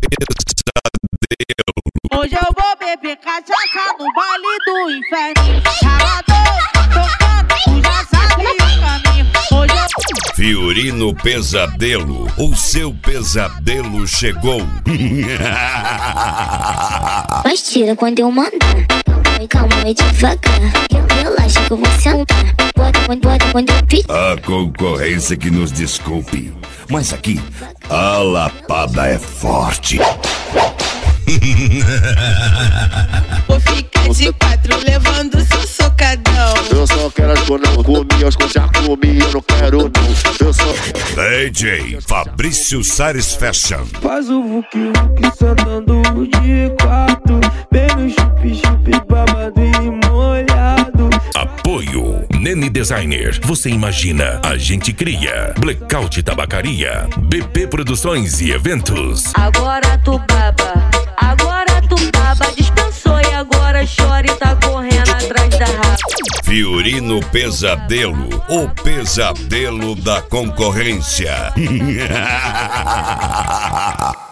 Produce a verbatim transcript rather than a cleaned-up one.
Hoje eu vou beber cachaça no baile do inferno. Ralador, tocando, tu já sabe o caminho. Hoje eu... Fiorino Pesadelo, o seu pesadelo chegou. Mas tira quando eu mandar. Calma, calma, é devagar. Relaxa que eu vou sentar. Bota, bota, bota quando eu pedir. A concorrência que nos desculpe, mas aqui a lapada é forte. Vou ficar de quatro levando seu socadão. Eu só quero as que eu não comi, as que eu já comi, eu não quero não. Eu só... D J Fabrício Sares Fashion. Faz o vuki vuki sentando de quatro. Bem no chup chup babado e molhado. Apoio Nene Designer. Você imagina, a gente cria. Blackout Tabacaria, B P Produções e Eventos. Agora tu baba, agora tu baba. Dispensou e agora chora e tá correndo atrás da raba. Fiorino Pesadelo, o pesadelo da concorrência.